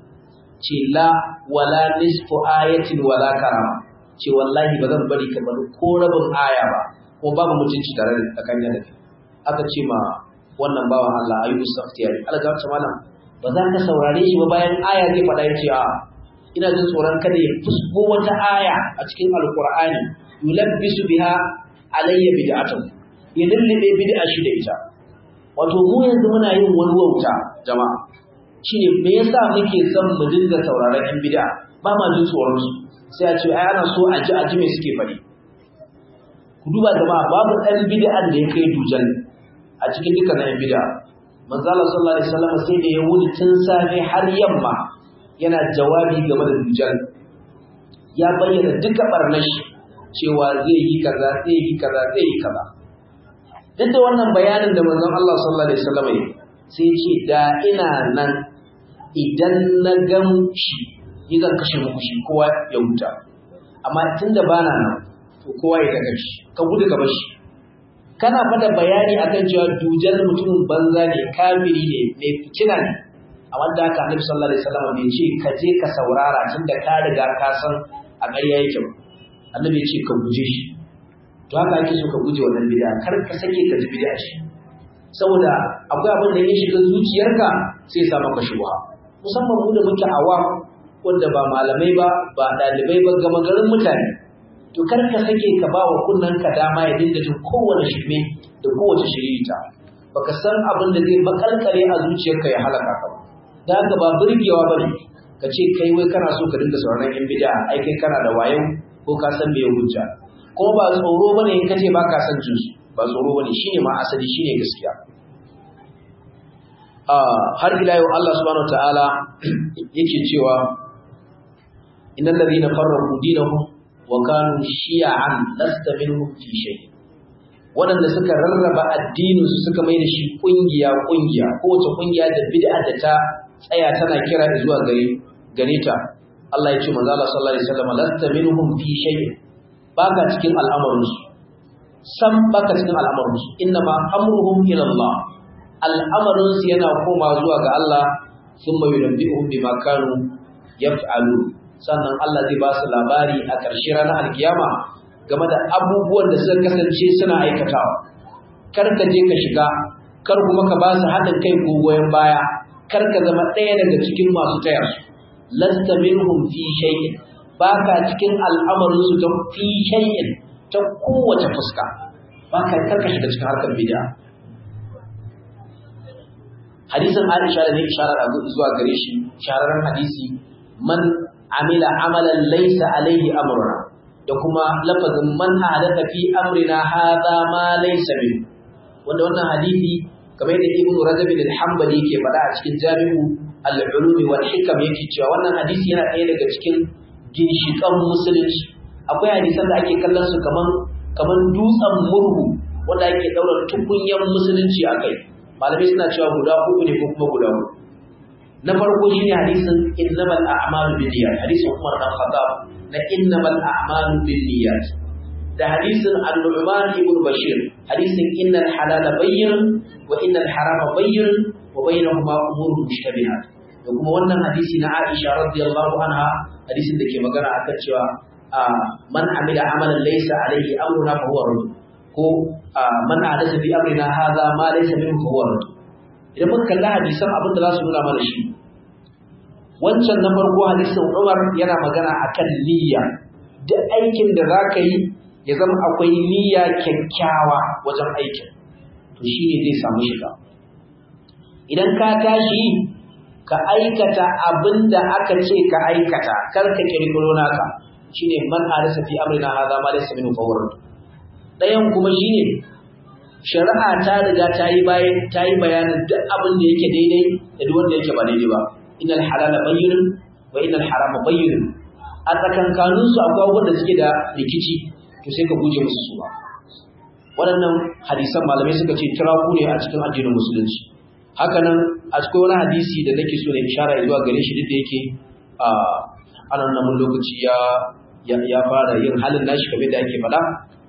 ce la wala nisfu ayatin wala karama ce wallahi ba zan bari ka bari ko rabin aya ba ko babu mutunci tare da tsakanin da kai aka ce ma wannan bawan Allah Ayyubu Saftiyari Allah ta mallan ba za ka saurare shi ba bayan aya zai faɗa yace a ina jin tsoron kada ya fusgo wata aya a cikin alqur'ani yulabbisu biha alayya bid'atun ya lullube bid'a shi da ita wato mu yanzu muna yin wani wauta jama'a shine me yasa muke son mu dinga sauraron yan bid'a ba ma jin tsoron su sai a ce ai ana so a ji me suke faɗi ku duba jama'a babu ɗan bid'an da ya kai dujal a cikin dukkan yan bid'a manzo Allah sallallahu alaihi wasallam sai da ya wuni tun safe har yamma yana jawabi game da dujal ya bayyana duka barnashi cewa zai yi kaza zai yi kaza zai yi kaza duk da wannan bayanin da manzon Allah sallallahu alaihi wasallam ya sai ce da ina nan idan na gan shi ni zan kashe muku shi kowa ya huta amma tunda bana nan to kowa ya daga shi ka gudu ka bashi kana fada bayani akan cewa dujal mutumin banza ne kafiri ne mai fitina ne a wanda haka Annabi sallallahu alaihi wasallam bai ce ka je ka saurara tunda ka riga ka san a ƙarya yake ba Annabi ya ce ka guje shi to haka ake so ka guje wannan bid'a kar ka sake ka ji bid'a shi saboda akwai abin da ya shiga zuciyarka sai ya sa maka shubha musamman mu da muke awam wanda ba malamai ba ba dalibai ba gama garin mutane to kar ka sake ka ba wa kunnanka dama ya dinga jin kowane shirme da kowace shiririta baka san abin da zai makalkale a zuciyarka ya halaka ka ba da haka ba burgewa bane ka ce kai wai kana so ka dinga sauraron yan bid'a ai kai kana da wayo ko ka san me hujja ko ba tsoro bane in kace ba ka san jin ba tsoro bane shine ma asali shine gaskiya har ila yau Allah subhanahu wataala yake cewa innal ladina farraqu dinahum wa kanu shi'an lasta minhum fi shay wadanda suka rarraba addinin su suka mai da shi kungiya kowace kungiya da bid'a da ta tsaya tana kira zuwa gare ta Allah ya ce manzo Allah sallallahu alaihi wasallam lasta minhum fi shay baka cikin al'amarinsu san baka cikin al'amarinsu innama amruhum ila Allah al'amarinsu yana koma zuwa ga Allah thumma yunabbi'uhum bima kanu yaf'alu sannan Allah zai ba su labari a ƙarshe ranar alkiyama game da abubuwan da suka kasance suna aikatawa kar ka je ka shiga kar kuma ka ba su haɗin kai ko goyon baya kar ka zama ɗaya daga cikin masu taya su lasta minhum fi shay'in baka cikin al'amarinsu ta fi shay'in ta kowace fuska baka karka shiga cikin harkar bid'a hadisin Aisha da ne isharar zuwa gare shi shahararren hadisi man amila amalan laysa alaihi amruna da kuma lafazin man hadatha fi amrina hadha ma laysa min wanda wannan hadisi kamar da Ibn Rajab al-Hanbali yake faɗa a cikin Jami'u al-Ulum wal Hikam yake cewa wannan hadisi yana ɗaya daga cikin ginshiƙan musulunci. Akwai hadisan da ake kallon su kaman dutsen murhu wanda ake daura tukunyan musulunci a kai. Malamai suna cewa guda uku ne ko kuma guda uku. Na farko shine hadisin innamal a'malu binniyat, hadisin Umar bin Khattab na innamal a'malu binniyat. Da hadisin An-Nu'man ibn Bashir, hadisin innal halala bayyin wa innal harama bayyin wa bainahuma umurun mushtabihat. Da kuma wannan hadisi na Aisha radiyallahu anha, hadisin da ke magana akan cewa man amila amalan laysa alayhi amruna fa huwa radd, ko man adatha fi amrina hadha ma laysa minhu fa huwa radd. Idan muka kalla hadisan abin da za su nuna mana shi, wancan na farko hadisin Umar yana magana akan niyya. Duk aikin da zaka yi ya zama akwai niyya kyakkyawa wajen aikin, to shine zai samu shiga. Idan ka tashi ka aikata abinda aka ce ka aikata, kar ka kirkiro naka, shine man arisa fi amrina hadha ma laysa minhu fawrad. Dayan kuma shine shari'a ta riga ta yi bayanin duk abin da yake daidai da duk wanda yake ba daidai ba. Innal halala bayyinun wa innal harama bayyinun. A tsakankanin su akwai wanda suke da rikici, to sai ka guje musu su ba. Waɗannan hadisan malamai suka ce tiraku ne a cikin addinin musulunci. Haka nan a cikin wani hadisi da nake so na ishara zuwa gare shi duk da yake anan nan lokaci ya fara yin halin nashi kamar da ake faɗa.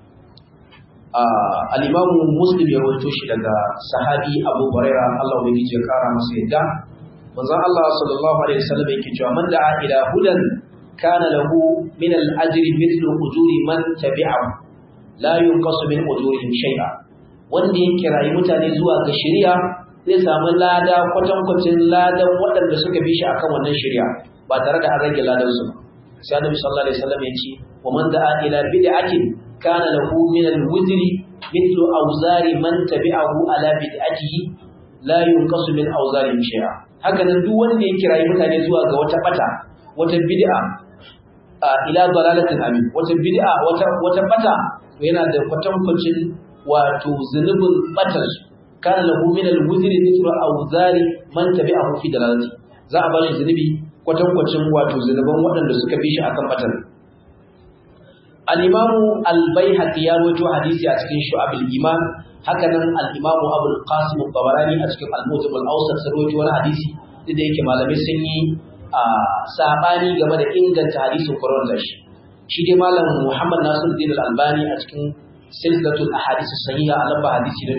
Al-Imam Muslim ya rawaito shi daga sahabi Abu Hurairah, Allah ubangiji ya kara masa yadda. Manzon Allah sallallahu alaihi wasallam yake cewa man da'a ila hudan kana lahu min al-ajri mithlu ujuri man tabi'ahu la yunqasu min ujurihim shay'a. Wanda ya kirayi mutane zuwa ga shari'a zai samu lada kwatankwacin ladan waɗanda suka bi shi akan wannan shari'a ba tare da an rage ladan su ba. Sai Annabi sallallahu alaihi wasallam ya ce wa man da'a ila bid'atin kana lahu min al-wizri mithlu awzari man tabi'ahu ala bid'atihi la yunqasu min awzarihim shay'a. Haka nan duk wanda ya kirayi mutane zuwa ga wata bata, wata bid'a ila dalalatin amin, wata bid'a wata bata, yana da kwatankwacin wato zunubin batar su. Kana lahu min al-wizri mithlu awzari man tabi'ahu fi dalalati. Za a bashi zunubi kwatankwacin wato zunuban waɗanda suka bi shi akan batar. Al-Imam Al-Baihaqi ya rawaito hadisi a cikin Shu'abul Iman. Haka nan al-Imam Abu al-Qasim al-Tabarani a cikin Al-Mu'jam al-Awsat sai rawaito wani hadisi da yake malamai sun yi sabani game da inganta hadisin Qur'an da shi. Shi dai malam Muhammad Nasiruddin Al-Albani a cikin Silsilatul Ahadith as-Sahiha a lamba hadisi na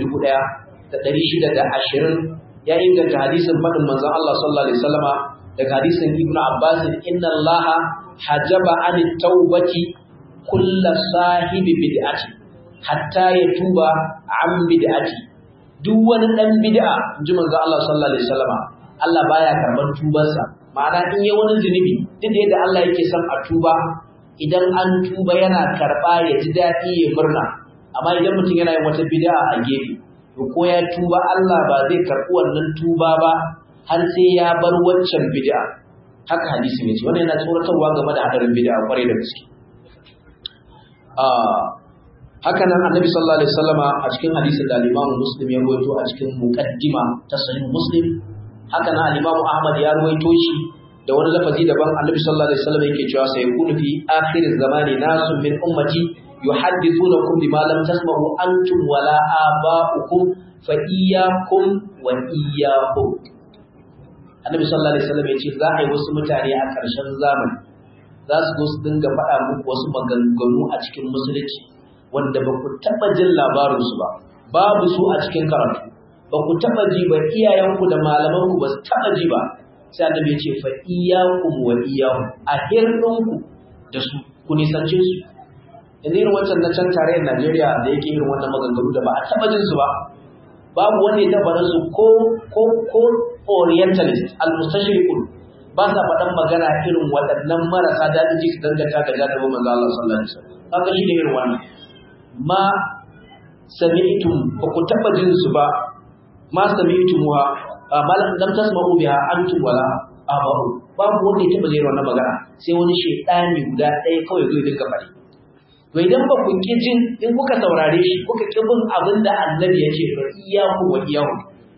1620 ya inganta hadisin fadin manzon Allah sallallahu alaihi wasallama daga hadisin Ibn Abbas, inna Allah hajaba an tawbati kulla sahibi bid'ati hatta yatuba an bid'ati. Duk wani dan bid'a inji manzo Allah sallallahu alaihi wasallama, Allah baya karban tubarsa. Ma'ana in yayi wani zunubi, duk da yadda Allah yake son a tuba, idan an tuba yana karba ya ji dadi ya murna. Amma idan mutum yana yin wata bid'a a gefe, to ko ya tuba Allah ba zai karbi wannan tuba ba har sai ya bar wancan bid'a. Haka hadisi ne, wannan yana tsoratarwa game da hadarin bid'a kwarai da gaske. Haka nan Annabi sallallahu alaihi wasallama a cikin hadisin da Imam Muslim ya rawaito a cikin muqaddima ta Sahih Muslim, haka nan Imam Ahmad ya rawaito shi da wani lafazi daban. Annabi sallallahu alaihi wasallam yake cewa sai yakunu fi akhir zamani nasun min ummati yuhaddithunakum bima lam tasma'u antum wala aba'ukum fa iyyakum wa iyyahum. Annabi sallallahu alaihi wasallam yace za a yi wasu mutane a ƙarshen zamani za su zo su dinga faɗa muku wasu maganganu a cikin musulunci wanda ba ku taɓa jin labarinsu ba, babu su a cikin karatu, ba ku taɓa ji ba, iyayenku da malamanku ba su taɓa ji ba. Sai Annabi ya ce fa iyyakum wa iyyahum, a hirdinku da su ku nisance su. Yanzu irin wancan na can tarayyar Najeriya da yake irin wannan maganganu da ba a taɓa jin su ba, babu wanda ya taɓa su ko orientalist al-mustashriqun ba sa faɗan magana irin waɗannan marasa daɗin ji su danganta ga jadabin manzo Allah sallallahu alaihi wasallam. Haka shi ne irin wannan. Ma sami'tum, ba ku taɓa jin su ba, ma sami'tumuha ma lam tasma'u biha antum wala aba'u. Babu wanda ya taɓa jin wannan magana sai wani shaytani guda ɗaya kawai zai dinga faɗi. To idan ba ku ki jin, in kuka saurare shi kuka ki bin abin da Annabi ya ce fa iyyakum wa iyyahum,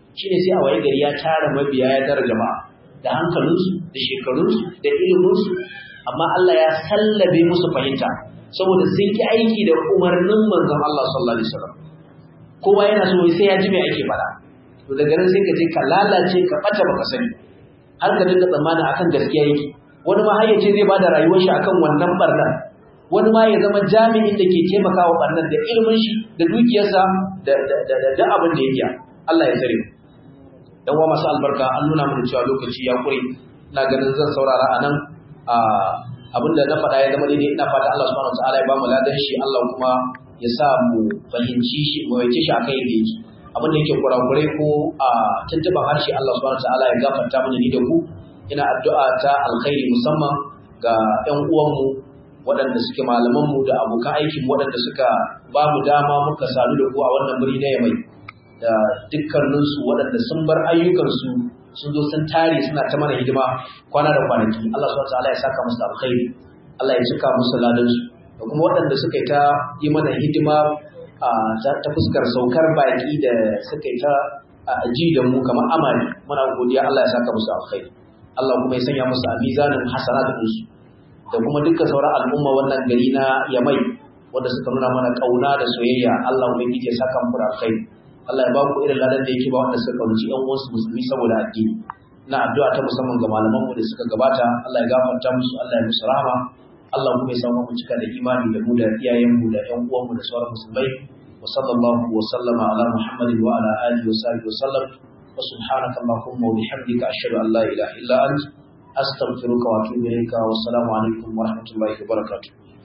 shine sai a waye gari ya tara mabiya ya tara jama'a da hankalinsu da shekarunsu da iliminsu amma Allah ya sallabe musu fahimta saboda sun ki aiki da umarnin manzon Allah sallallahu alaihi wasallam kowa yana so sai ya ji me ake fara to daga nan sai ka je ka lalace ka bata baka sani har ka dinga tsammani akan gaskiya yake wani ma har ya ce zai bada rayuwar shi akan wannan barnan wani ma ya zama jami'in da ke taimakawa barnan da ilimin shi da dukiyarsa da abin da yake Allah ya tsare dan wa masu albarka an nuna mana cewa lokaci ya kure ina ganin zan saurara anan abinda na faɗa ya zama daidai ina fata Allah subhanahu wataala ya ba mu ladan shi Allah kuma ya sa mu fahimci shi mu yace shi akai da yake abin da yake kurakurai ko tuntuban harshe Allah subhanahu wataala ya gafarta mana ni da ku ina addu'a ta alkhairi musamman ga ƴan uwanmu waɗanda suke malamanmu da abokan aikin waɗanda suka ba mu dama muka sadu da ku a wannan wuri na Yamai da dukkaninsu waɗanda sun bar ayyukansu sun zo sun tare suna ta mana hidima kwana da kwanaki Allah subhanahu wataala ya saka musu alkhairi Allah ya cika musu ladansu da kuma waɗanda suka yi ta yi mana hidima ta fuskar saukar baki da suka yi ta ji da mu kamar amali muna godiya Allah ya saka musu alkhairi Allah kuma ya sanya musu a mizanin hasanatun da kuma dukkan sauran al'umma wannan gari na Yamai wanda suka nuna mana kauna da soyayya Allah ubangiji ya saka muku alkhairi Allah ya ba ku irin ladan da yake ba wanda suka kauci ƴan uwansu musulmi saboda addini ina addu'a ta musamman ga malaman mu da suka gabata Allah ya gafarta musu Allah ya musu rahama Allah kuma ya samu mu cika da imani da mu da iyayen mu da ƴan uwan mu da sauran musulmai wa sallallahu wa sallama ala muhammadin wa ala alihi wa sahbihi wa sallam wa subhanaka allahumma wa bihamdika ashhadu an la ilaha illa anta astaghfiruka wa atubu ilayka wa assalamu alaikum wa rahmatullahi wa barakatuh